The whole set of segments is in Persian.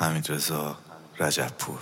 حمیدرضا رجبپور.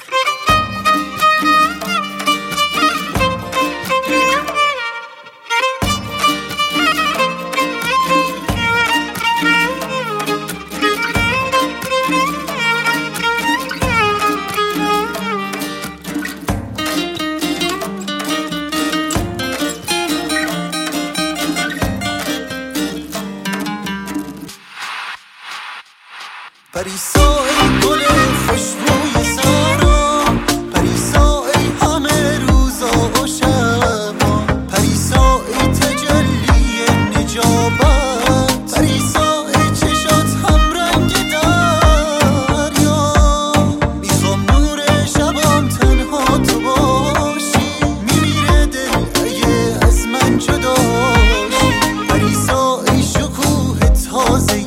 پریسا ای گل خوشبوی سارا، پریسا ای همه روزا و شبا، پریسا ای تجلی نجابت، پریسا ای چشات هم رنگ دریا. میخوام نور شبام تنها تو باشی، میمیره دل اگه از من جداشی. پریسا ای شکوه تازه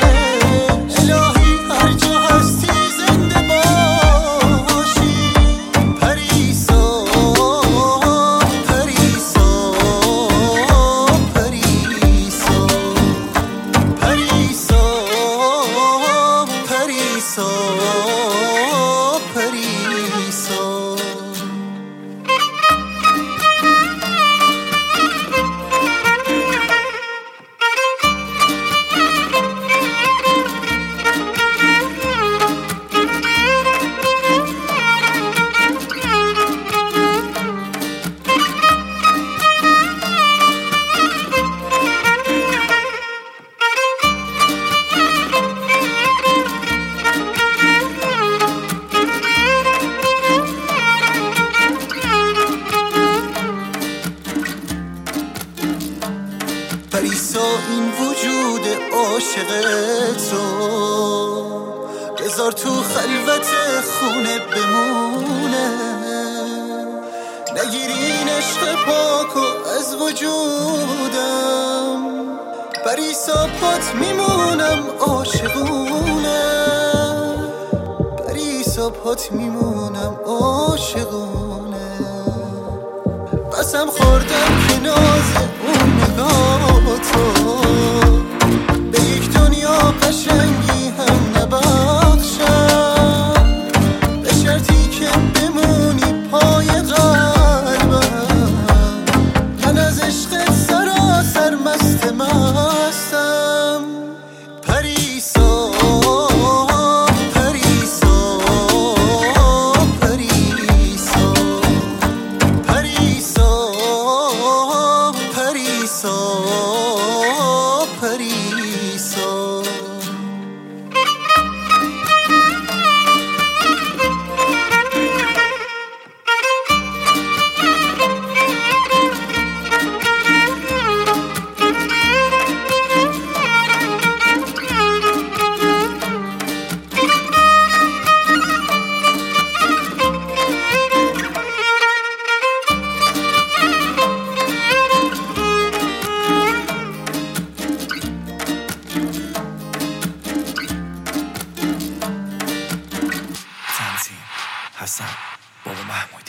پریسا این وجود عاشق تو بذار تو خلوت خونه بمونه، نگیرین عشق پاکو از وجودم. پریسا پات میمونم عاشقونه، پریسا پات میمونم عاشقونه. قسم خوردم که ناز اون نگاه تو به یک دنیا قشنگی هم نبخشم، به شرطی که بمونی پای قلبم. من از عشقت سراسر مست مستم. پریسا پریسا پریسا پریسا پریسا پریسا. حسن بابا محمود.